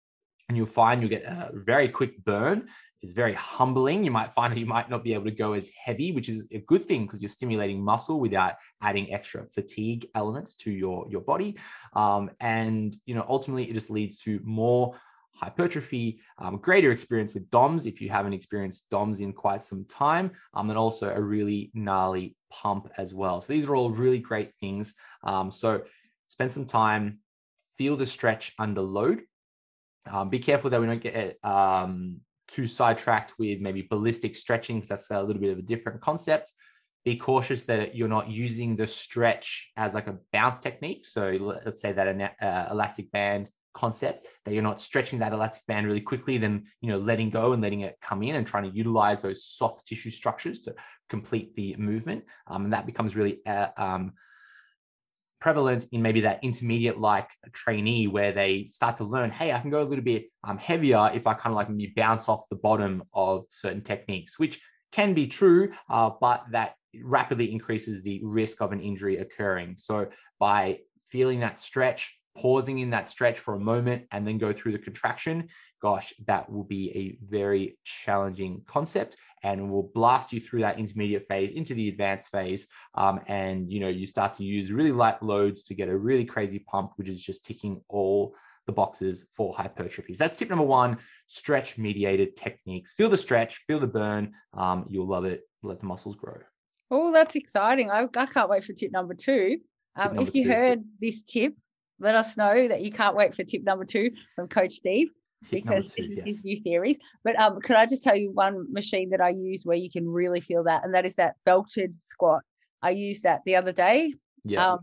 S3: and you'll find you'll get a very quick burn. It's very humbling. You might find that you might not be able to go as heavy, which is a good thing because you're stimulating muscle without adding extra fatigue elements to your body. And, ultimately it just leads to more hypertrophy, greater experience with DOMs if you haven't experienced DOMs in quite some time, and also a really gnarly pump as well. So these are all really great things. So spend some time, feel the stretch under load. Be careful that we don't get too sidetracked with maybe ballistic stretching, because that's a little bit of a different concept. Be cautious that you're not using the stretch as like a bounce technique. So let's say that an elastic band concept, that you're not stretching that elastic band really quickly, then letting go and letting it come in and trying to utilize those soft tissue structures to complete the movement. And that becomes really prevalent in maybe that intermediate like trainee, where they start to learn, hey, I can go a little bit heavier if I kind of like maybe bounce off the bottom of certain techniques, which can be true, but that rapidly increases the risk of an injury occurring. So by feeling that stretch, pausing in that stretch for a moment and then go through the contraction, gosh, that will be a very challenging concept and will blast you through that intermediate phase into the advanced phase. And you start to use really light loads to get a really crazy pump, which is just ticking all the boxes for hypertrophy. So that's tip number one: stretch mediated techniques. Feel the stretch, feel the burn. You'll love it. Let the muscles grow.
S2: Oh, that's exciting. I can't wait for tip number two. If you heard this tip, let us know that you can't wait for tip number two from Coach Steve, because this is his new theories. But could I just tell you one machine that I use where you can really feel that, and that is that belted squat. I used that the other day.
S3: Yeah.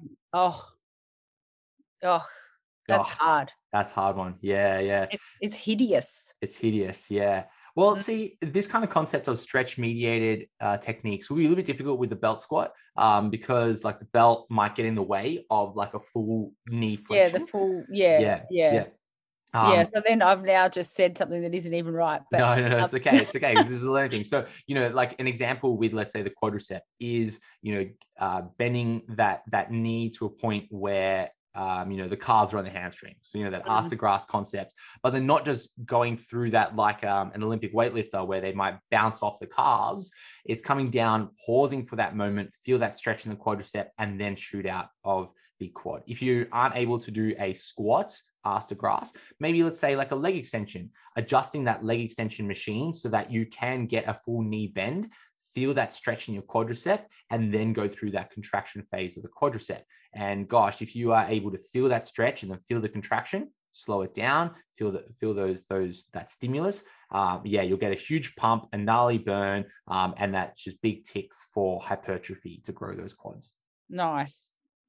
S2: That's hard.
S3: That's a hard one. Yeah.
S2: It's hideous.
S3: It's hideous. Yeah. Well, see, this kind of concept of stretch mediated techniques will be a little bit difficult with the belt squat, because like the belt might get in the way of like a full knee flexion.
S2: Yeah, the full. Yeah. So then I've now just said something that isn't even right. But
S3: no, it's okay. It's okay, because this is a learning thing. So, like an example with, let's say, the quadricep is, bending that knee to a point where the calves are on the hamstring. So, that arse to grass concept, but then not just going through that like an Olympic weightlifter where they might bounce off the calves. It's coming down, pausing for that moment, feel that stretch in the quadricep, and then shoot out of the quad. If you aren't able to do a squat, arse to grass, maybe let's say like a leg extension, adjusting that leg extension machine so that you can get a full knee bend, feel that stretch in your quadricep, and then go through that contraction phase of the quadricep. And gosh, if you are able to feel that stretch and then feel the contraction, slow it down, feel that stimulus, you'll get a huge pump, a gnarly burn, and that's just big ticks for hypertrophy to grow those quads.
S2: Nice.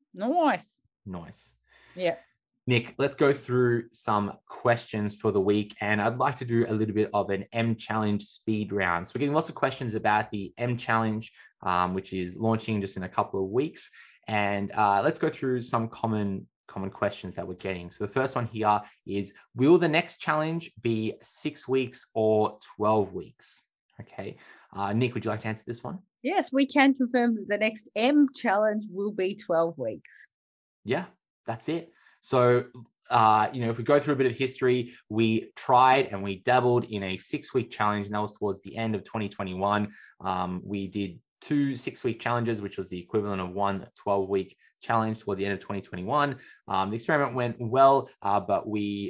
S2: Yeah.
S3: Nick, let's go through some questions for the week. And I'd like to do a little bit of an M Challenge speed round. So we're getting lots of questions about the M Challenge, which is launching just in a couple of weeks. And let's go through some common questions that we're getting. So the first one here is, will the next challenge be 6 weeks or 12 weeks? Okay. Nick, would you like to answer this one?
S2: Yes, we can confirm that the next M Challenge will be 12 weeks.
S3: Yeah, that's it. So, if we go through a bit of history, we tried and we dabbled in a 6-week challenge, and that was towards the end of 2021. We did 2 6-week challenges, which was the equivalent of 1 12-week challenge towards the end of 2021. The experiment went well, but we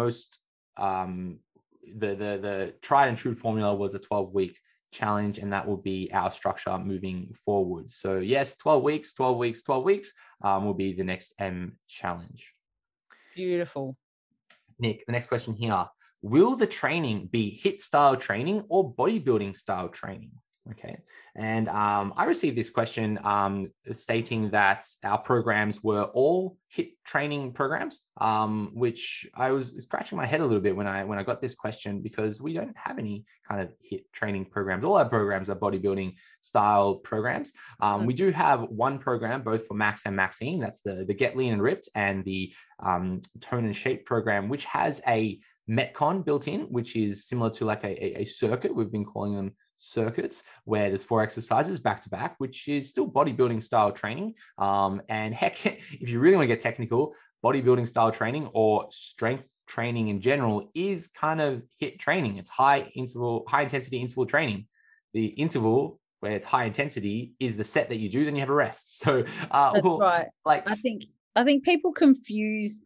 S3: the tried and true formula was a 12-week challenge, and that will be our structure moving forward. So yes, 12 weeks will be the next M Challenge.
S2: Beautiful.
S3: Nick, the next question here. Will the training be HIIT style training or bodybuilding style training? Okay. And I received this question stating that our programs were all HIIT training programs, which I was scratching my head a little bit when I got this question, because we don't have any kind of HIIT training programs. All our programs are bodybuilding style programs. We do have one program, both for Max and Maxine. That's the Get Lean and Ripped, and the Tone and Shape program, which has a Metcon built in, which is similar to like a circuit. We've been calling them circuits, where there's 4 exercises back to back, which is still bodybuilding style training. And heck, if you really want to get technical, bodybuilding style training or strength training in general is kind of HIIT training. It's high intensity interval training. The interval where it's high intensity is the set that you do, then you have a rest. So
S2: That's right.
S3: like
S2: I think people confuse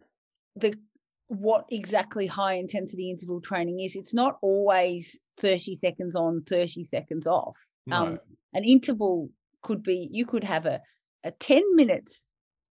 S2: what exactly high intensity interval training is. It's not always 30 seconds on, 30 seconds off.
S3: No.
S2: An interval could be, you could have a 10 minutes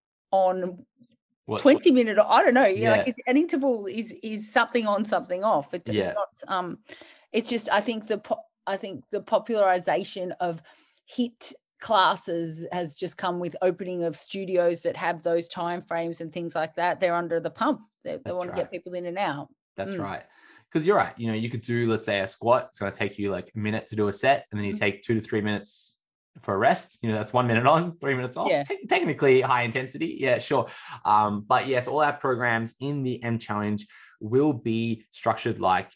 S2: on, 20 minute, I don't know.
S3: Yeah.
S2: Like an interval is something on, something off. It's not. It's just I think the popularization of HIIT classes has just come with opening of studios that have those time frames and things like that. They're under the pump. They want to get people in and out.
S3: That's right. Because you're right. You could do, let's say, a squat. It's going to take you like a minute to do a set, and then you take 2 to 3 minutes for a rest. That's 1 minute on, 3 minutes off.
S2: Yeah.
S3: Technically high intensity. Yeah, sure. But yes, all our programs in the M Challenge will be structured like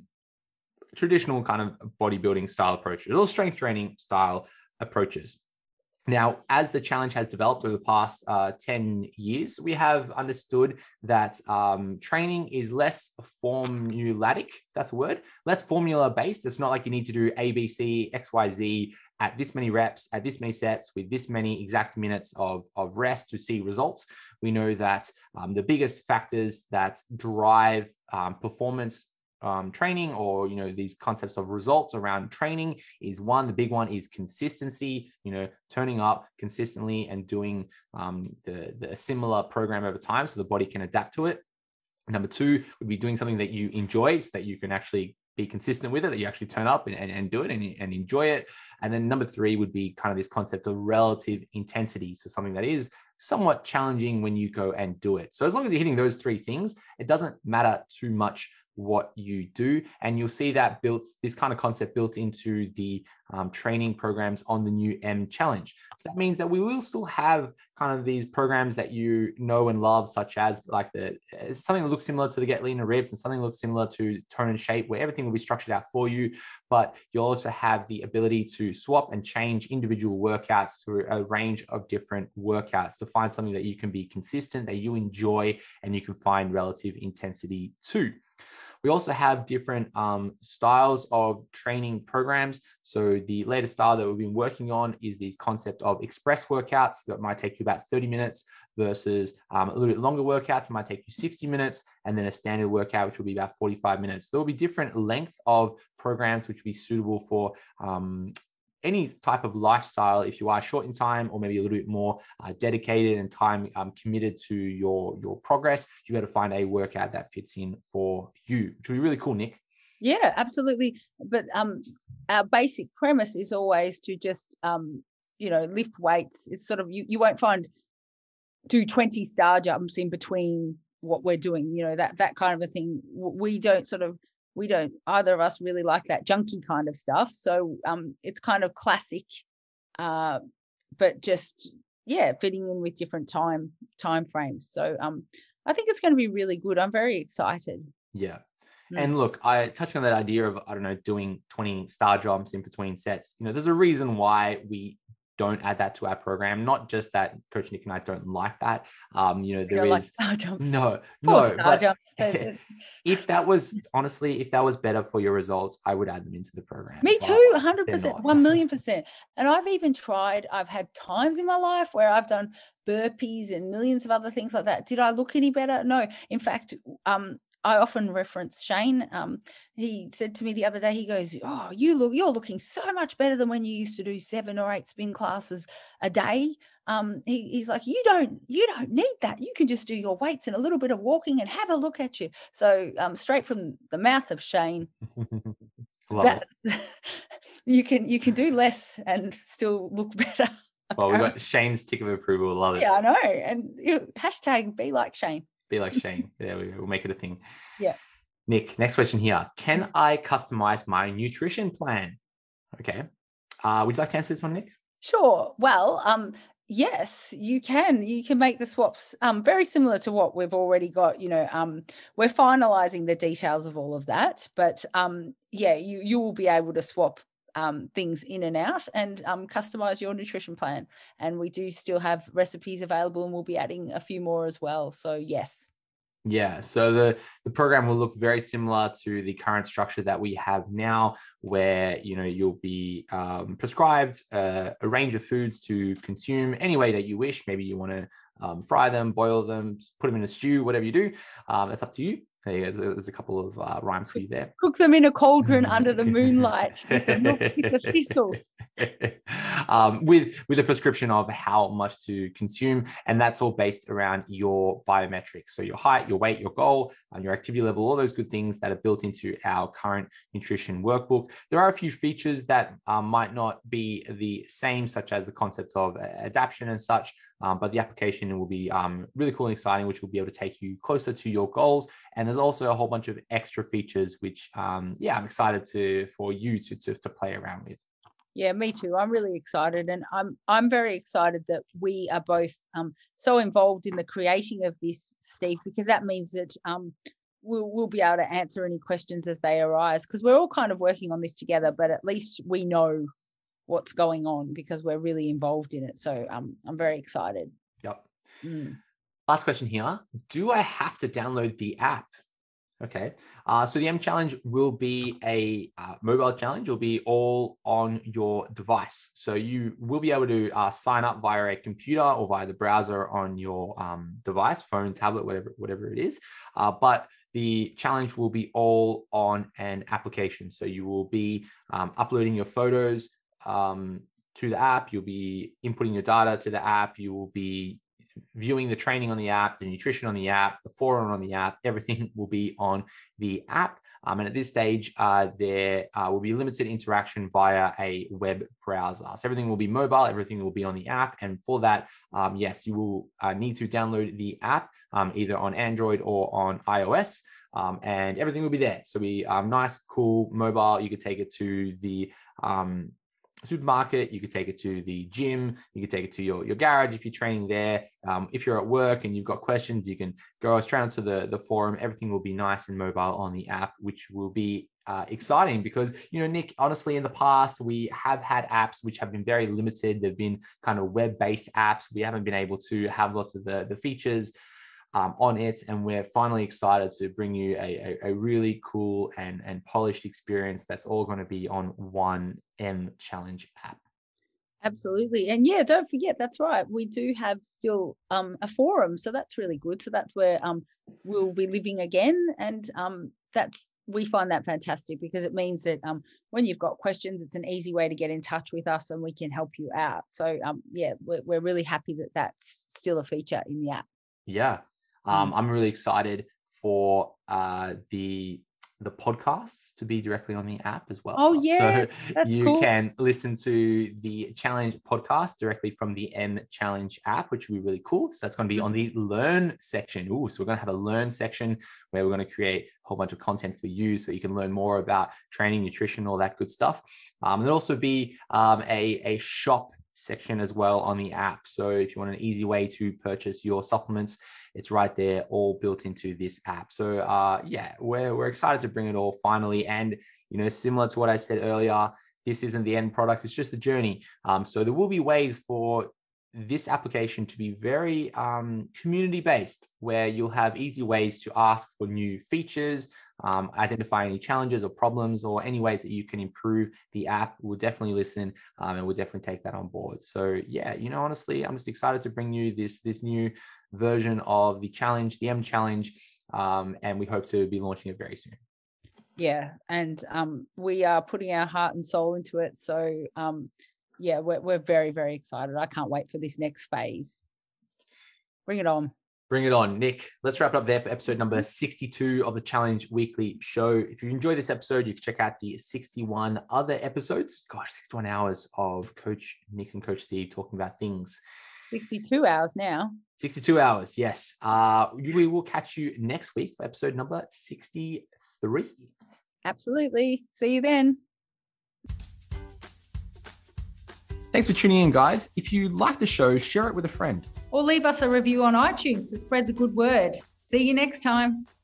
S3: traditional kind of bodybuilding style approaches, or strength training style approaches. Now, as the challenge has developed over the past 10 years, we have understood that training is less formulatic, if that's a word, less formula-based. It's not like you need to do A, B, C, X, Y, Z at this many reps, at this many sets, with this many exact minutes of rest to see results. We know that the biggest factors that drive performance training, or these concepts of results around training, is one. The big one is consistency. Turning up consistently and doing the similar program over time, so the body can adapt to it. Number 2 would be doing something that you enjoy, so that you can actually be consistent with it, that you actually turn up and do it and enjoy it. And then number 3 would be kind of this concept of relative intensity, so something that is somewhat challenging when you go and do it. So as long as you're hitting those 3 things, it doesn't matter too much what you do. And you'll see that this kind of concept built into the training programs on the new M Challenge. So that means that we will still have kind of these programs that you know and love, such as like something that looks similar to the Get Lean and Ripped, and something that looks similar to Tone and Shape, where everything will be structured out for you. But you'll also have the ability to swap and change individual workouts through a range of different workouts to find something that you can be consistent, that you enjoy, and you can find relative intensity to. We also have different styles of training programs. So the latest style that we've been working on is this concept of express workouts that might take you about 30 minutes versus a little bit longer workouts that might take you 60 minutes, and then a standard workout, which will be about 45 minutes. There will be different length of programs which will be suitable for any type of lifestyle. If you are short in time, or maybe a little bit more dedicated and time committed to your progress, you got to find a workout that fits in for you, which would be really cool, Nick.
S2: Yeah, absolutely. But our basic premise is always to just lift weights. It's sort of you won't do 20 star jumps in between what we're doing, that kind of a thing. We don't either of us really like that junky kind of stuff. So it's kind of classic, but just fitting in with different time frames. So I think it's going to be really good. I'm very excited.
S3: Yeah. And look, I touched on that idea of, doing 20 star jumps in between sets. There's a reason why we don't add that to our program. Not just that Coach Nick and I don't like that. There is like
S2: star jumps.
S3: No.
S2: Star jumps.
S3: If that was better for your results, I would add them into the program.
S2: Me too, 100%, 1,000,000%. And I've even tried. I've had times in my life where I've done burpees and millions of other things like that. Did I look any better? No. In fact, I often reference Shane. He said to me the other day, he goes, "Oh, you're looking so much better than when you used to do 7 or 8 spin classes a day." He's like, you don't need that. You can just do your weights and a little bit of walking and have a look at you. So straight from the mouth of Shane, that you can do less and still look better.
S3: Well, we've got Shane's tick of approval. Love it.
S2: Yeah, I know. And hashtag be like Shane.
S3: Be like Shane. There we go. We'll make it a thing.
S2: Yeah.
S3: Nick, next question here. Can I customize my nutrition plan? Okay. Would you like to answer this one, Nick?
S2: Sure. Well, yes, you can. You can make the swaps very similar to what we've already got. We're finalizing the details of all of that, but you will be able to swap things in and out and customize your nutrition plan. And we do still have recipes available, and we'll be adding a few more as well. So yes.
S3: Yeah, so the program will look very similar to the current structure that we have now, where you'll be prescribed a range of foods to consume any way that you wish. Maybe you want to fry them, boil them, put them in a stew, whatever you do. That's up to you. There's a couple of rhymes for you there.
S2: Cook them in a cauldron under the moonlight with a milk thistle.
S3: With a prescription of how much to consume, and that's all based around your biometrics. So your height, your weight, your goal, your activity level, all those good things that are built into our current nutrition workbook. There are a few features that might not be the same, such as the concept of adaptation and such. But the application will be really cool and exciting, which will be able to take you closer to your goals. And there's also a whole bunch of extra features, which, I'm excited for you to play around with.
S2: Yeah, me too. I'm really excited, and I'm very excited that we are both so involved in the creating of this, Steve, because that means that we'll be able to answer any questions as they arise, because we're all kind of working on this together, but at least we know what's going on because we're really involved in it. So I'm very excited.
S3: Yep. Last question here. Do I have to download the app? Okay. So the M Challenge will be a mobile challenge. It'll be all on your device. So you will be able to sign up via a computer or via the browser on your device, phone, tablet, whatever it is. But the challenge will be all on an application. So you will be uploading your photos to the app. You'll be inputting your data to the app. You will be viewing the training on the app, the nutrition on the app, the forum on the app. Everything will be on the app. And at this stage, there will be limited interaction via a web browser. So everything will be mobile, everything will be on the app. And for that, yes, you will need to download the app either on Android or on iOS. And everything will be there. So be nice, cool, mobile. You could take it to the supermarket, you could take it to the gym, you could take it to your garage if you're training there. If you're at work and you've got questions, you can go straight onto the forum. Everything will be nice and mobile on the app, which will be exciting because, Nick, honestly, in the past, we have had apps which have been very limited. They've been kind of web-based apps. We haven't been able to have lots of the features on it, and we're finally excited to bring you a really cool and polished experience that's all going to be on one M Challenge app.
S2: Absolutely. And yeah, don't forget, that's right, we do have still a forum, so that's really good. So that's where we'll be living again, and we find that fantastic because it means that when you've got questions, it's an easy way to get in touch with us and we can help you out. So we're really happy that that's still a feature in the app.
S3: Yeah. I'm really excited for the podcasts to be directly on the app as well.
S2: Oh yeah,
S3: so you can listen to the Challenge podcast directly from the M Challenge app, which will be really cool. So that's going to be on the Learn section. So we're going to have a Learn section where we're going to create a whole bunch of content for you so you can learn more about training, nutrition, all that good stuff. There'll also be a shop section as well on the app. So if you want an easy way to purchase your supplements, it's right there, all built into this app. So we're excited to bring it all finally. And similar to what I said earlier, this isn't the end product, it's just the journey. So there will be ways for this application to be very community based, where you'll have easy ways to ask for new features, identify any challenges or problems or any ways that you can improve the app. We'll definitely listen and we'll definitely take that on board. So honestly, I'm just excited to bring you this new version of the challenge, the M Challenge, and we hope to be launching it very soon.
S2: Yeah, and we are putting our heart and soul into it. So we're very, very excited. I can't wait for this next phase. Bring it on.
S3: Bring it on, Nick. Let's wrap it up there for episode number 62 of the Challenge Weekly Show. If you enjoyed this episode, you can check out the 61 other episodes. Gosh, 61 hours of Coach Nick and Coach Steve talking about things.
S2: 62 hours now.
S3: 62 hours, yes. We will catch you next week for episode number 63.
S2: Absolutely. See you then.
S3: Thanks for tuning in, guys. If you like the show, share it with a friend.
S2: Or leave us a review on iTunes to spread the good word. See you next time.